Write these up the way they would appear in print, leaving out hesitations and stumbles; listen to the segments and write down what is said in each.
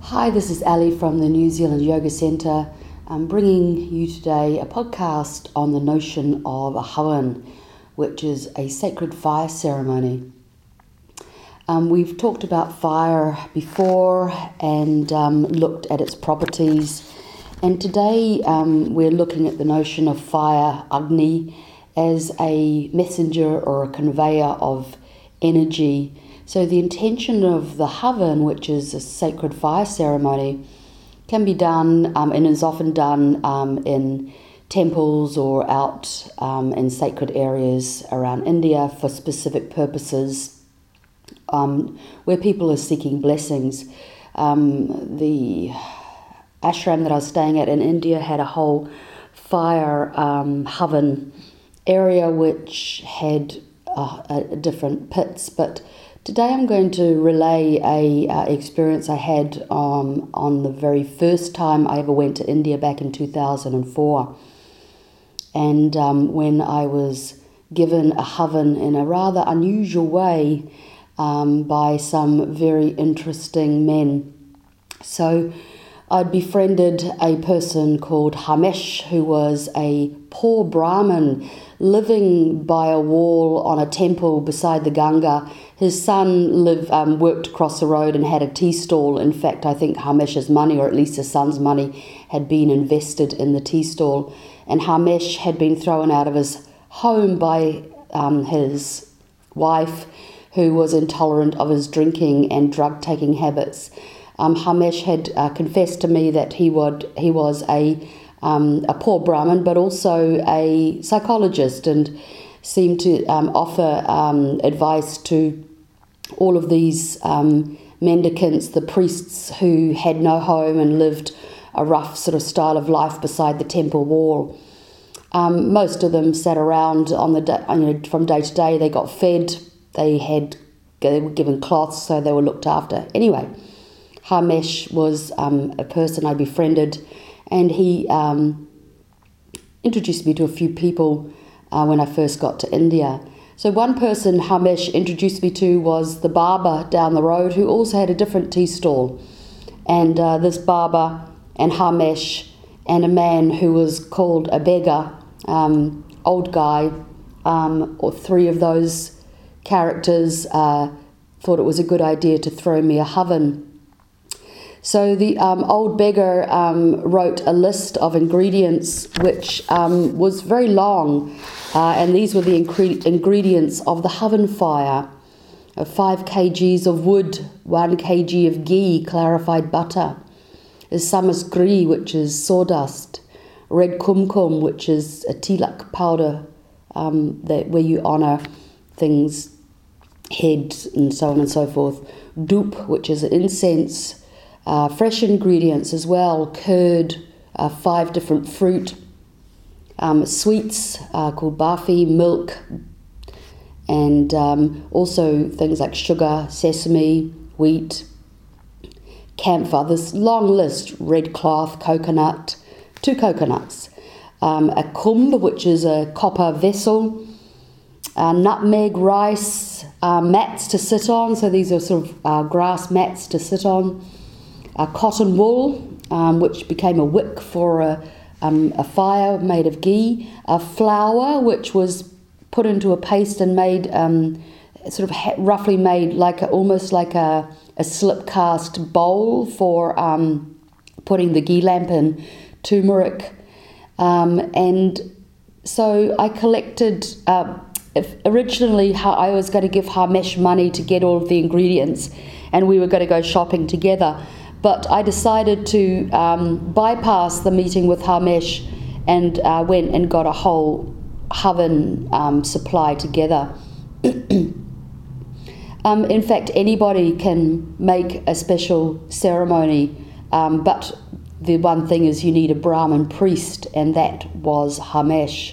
Hi, this is Ali from the New Zealand Yoga Centre. I'm bringing you today a podcast on the notion of a havan, which is a sacred fire ceremony. We've talked about fire before and looked at its properties, and today we're looking at the notion of fire, Agni, as a messenger or a conveyor of energy. So the intention of the havan, which is a sacred fire ceremony, can be done and is often done in temples or out in sacred areas around India for specific purposes, where people are seeking blessings. The ashram that I was staying at in India had a whole fire havan area which had different pits, but today I'm going to relay a experience I had on the very first time I ever went to India back in 2004. And when I was given a havan in a rather unusual way by some very interesting men. So I'd befriended a person called Hamesh, who was a poor Brahmin living by a wall on a temple beside the Ganga. His son worked across the road and had a tea stall. In fact, I think Hamesh's money, or at least his son's money, had been invested in the tea stall. And Hamesh had been thrown out of his home by his wife, who was intolerant of his drinking and drug-taking habits. Hamesh had confessed to me that he was a poor Brahmin, but also a psychologist, and seemed to offer advice to all of these mendicants, the priests who had no home and lived a rough sort of style of life beside the temple wall. Most of them sat around on the day, from day to day. They got fed. They were given cloths, so they were looked after. Anyway, Hamesh was a person I befriended, and he introduced me to a few people when I first got to India. So one person Hamesh introduced me to was the barber down the road, who also had a different tea stall. And this barber and Hamesh and a man who was called a beggar, old guy, or three of those characters thought it was a good idea to throw me a havan. So the old beggar wrote a list of ingredients which was very long, and these were the ingredients of the havan fire: 5 kgs of wood, 1 kg of ghee, clarified butter, samasgri, which is sawdust, red kumkum, which is a tilak powder, where you honour things, heads and so on and so forth, doop, which is incense, fresh ingredients as well, curd, 5 different fruit, sweets called barfi, milk, and also things like sugar, sesame, wheat, camphor, this long list, red cloth, coconut, 2 coconuts, a kumbh, which is a copper vessel, nutmeg, rice, mats to sit on, so these are sort of grass mats to sit on, cotton wool, which became a wick for a fire made of ghee, flour, which was put into a paste and made roughly made almost like a slip cast bowl for putting the ghee lamp in, turmeric, and so I collected. Originally, I was going to give Hamesh money to get all of the ingredients, and we were going to go shopping together. But I decided to bypass the meeting with Hamesh and went and got a whole havan supply together. In fact, anybody can make a special ceremony, but the one thing is you need a Brahmin priest, and that was Hamesh.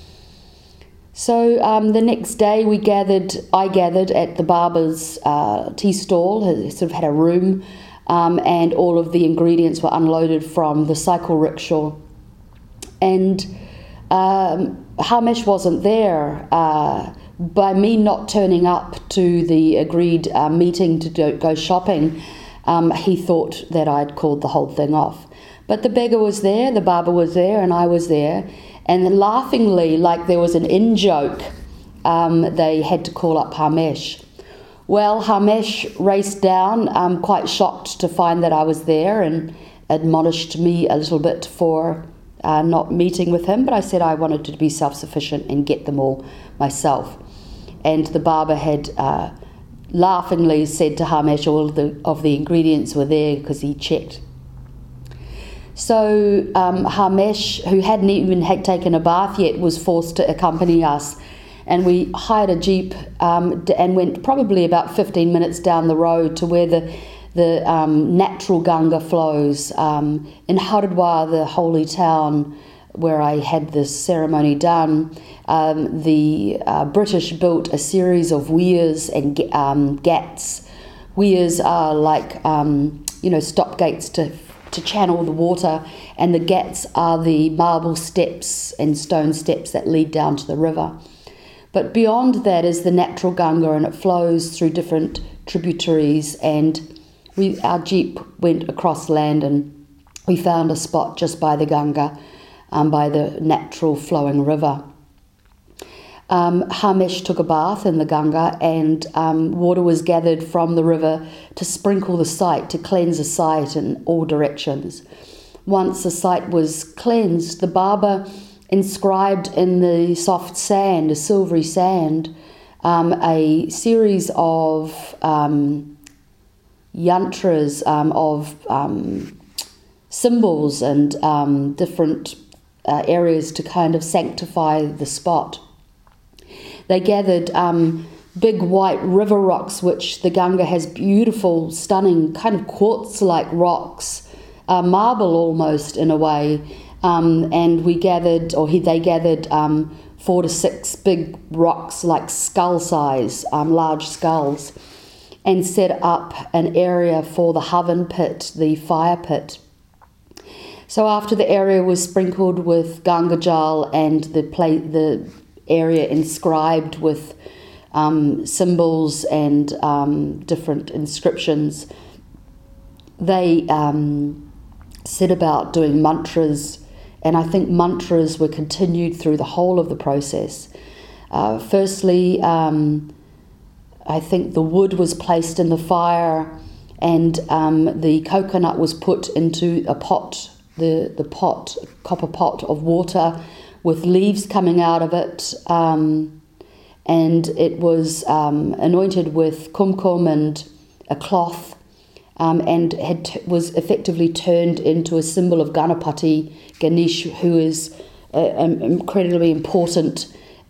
So the next day I gathered at the barber's tea stall. He sort of had a room, and all of the ingredients were unloaded from the cycle rickshaw. And Hamesh wasn't there. By me not turning up to the agreed meeting to go shopping, he thought that I'd called the whole thing off. But the beggar was there, the Baba was there, and I was there. And then laughingly, like there was an in-joke, they had to call up Hamesh. Well, Hamesh raced down, quite shocked to find that I was there, and admonished me a little bit for not meeting with him. But I said I wanted to be self-sufficient and get them all myself. And the Baba had laughingly said to Hamesh all of the ingredients were there because he checked. So Hamesh, who hadn't even taken a bath yet, was forced to accompany us. And we hired a jeep and went probably about 15 minutes down the road to where the natural Ganga flows. In Haridwar, the holy town where I had this ceremony done, the British built a series of weirs and ghats. Weirs are like, stop gates to channel the water, and the ghats are the marble steps and stone steps that lead down to the river. But beyond that is the natural Ganga, and it flows through different tributaries, and our jeep went across land and we found a spot just by the Ganga, by the natural flowing river. Hamesh took a bath in the Ganga, and water was gathered from the river to sprinkle the site, to cleanse the site in all directions. Once the site was cleansed, the Baba inscribed in the soft sand, a silvery sand, a series of yantras, of symbols and different areas to kind of sanctify the spot. They gathered big white river rocks, which the Ganga has beautiful, stunning, kind of quartz-like rocks, marble almost in a way. And we gathered, they gathered 4 to 6 big rocks like skull size, large skulls, and set up an area for the Havan pit, the fire pit. So after the area was sprinkled with Ganga Jal and the area inscribed with symbols and different inscriptions, they set about doing mantras, and I think mantras were continued through the whole of the process. Firstly, I think the wood was placed in the fire, and the coconut was put into a pot, the pot, copper pot of water with leaves coming out of it, and it was anointed with kumkum and a cloth, and was effectively turned into a symbol of Ganapati, Ganesh, who is an incredibly important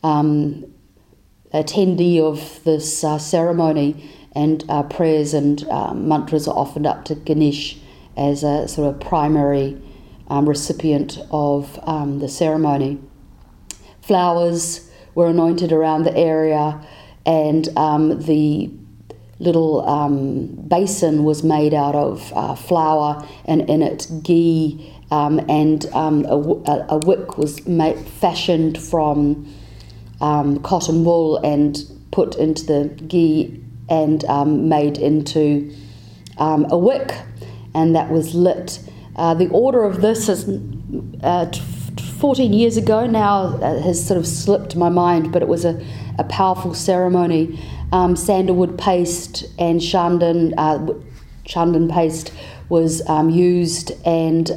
attendee of this ceremony, and prayers and mantras are offered up to Ganesh as a sort of primary recipient of the ceremony. Flowers were anointed around the area, and the little basin was made out of flour, and in it ghee, and a wick was fashioned from cotton wool and put into the ghee and made into a wick, and that was lit. The order of this is 14 years ago now, has sort of slipped my mind, but it was a powerful ceremony. Sandalwood paste and chandan paste was used, and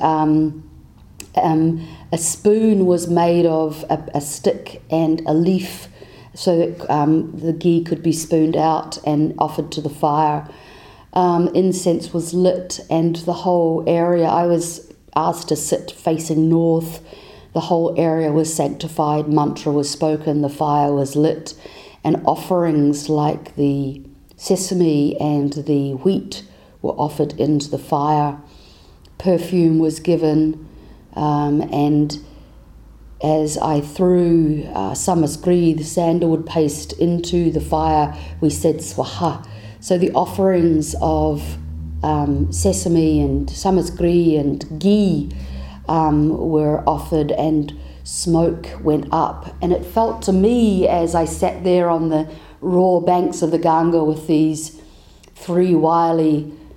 a spoon was made of a stick and a leaf, so that the ghee could be spooned out and offered to the fire. Incense was lit, and the whole area, I was asked to sit facing north. The whole area was sanctified, mantra was spoken, the fire was lit, and offerings like the sesame and the wheat were offered into the fire. Perfume was given, and as I threw samasgri, the sandalwood paste, into the fire, we said swaha. So the offerings of sesame and samasgri and ghee were offered, and smoke went up. And it felt to me, as I sat there on the raw banks of the Ganga with these 3 wily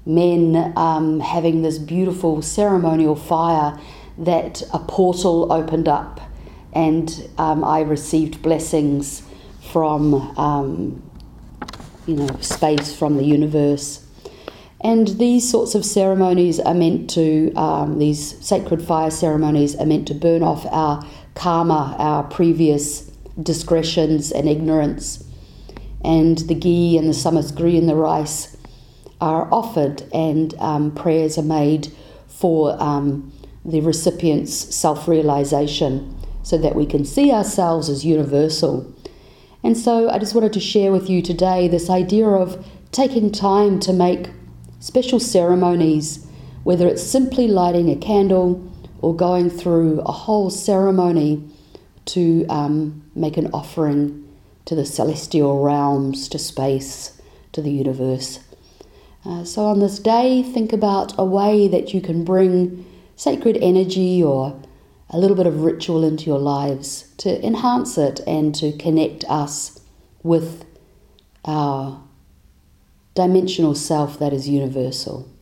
men having this beautiful ceremonial fire, that a portal opened up, and I received blessings from space, from the universe. And these sorts of ceremonies are meant to, these sacred fire ceremonies are meant to burn off our karma, our previous discretions and ignorance. And the ghee and the samasgri and the rice are offered, and prayers are made for the recipient's self-realization, so that we can see ourselves as universal. And so I just wanted to share with you today this idea of taking time to make special ceremonies, whether it's simply lighting a candle or going through a whole ceremony to make an offering to the celestial realms, to space, to the universe. So on this day, think about a way that you can bring sacred energy or a little bit of ritual into your lives to enhance it and to connect us with our dimensional self that is universal.